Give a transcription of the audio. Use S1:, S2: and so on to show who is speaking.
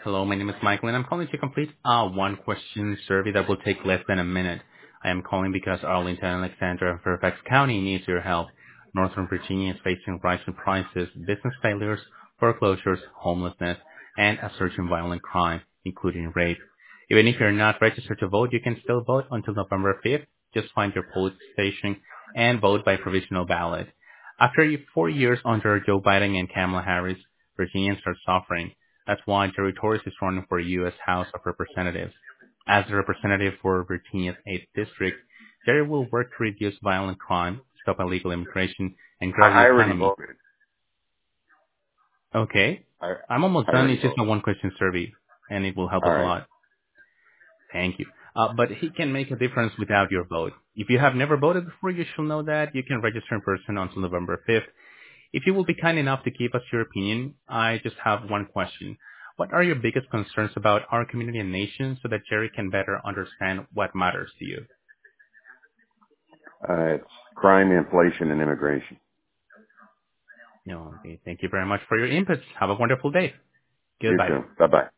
S1: Hello, my name is Michael, and I'm calling to complete a one-question survey that will take less than a minute. I am calling because Arlington and Alexandra and Fairfax County needs your help. Northern Virginia is facing rising prices, business failures, foreclosures, homelessness, and a surge in violent crime, including rape. Even if you're not registered to vote, you can still vote until November 5th. Just find your polling station and vote by provisional ballot. After 4 years under Joe Biden and Kamala Harris, Virginians are suffering. That's why Jerry Torres is running for U.S. House of Representatives. As the representative for Virginia's 8th district, Jerry will work to reduce violent crime, stop illegal immigration, and grow the
S2: I already
S1: economy.
S2: voted.
S1: Okay.
S2: I
S1: I'm almost
S2: I
S1: done.
S2: already
S1: It's just a
S2: voted.
S1: one-question survey, and it will help
S2: All
S1: us a
S2: right.
S1: lot. Thank you. But he can make a difference without your vote. If you have never voted before, you should know that you can register in person until November 5th. If you will be kind enough to give us your opinion, I just have one question. What are your biggest concerns about our community and nation so that Jerry can better understand what matters to you?
S2: It's crime, inflation, and immigration.
S1: No, okay. Thank you very much for your inputs. Have a wonderful day.
S2: You
S1: Goodbye.
S2: too. Bye bye.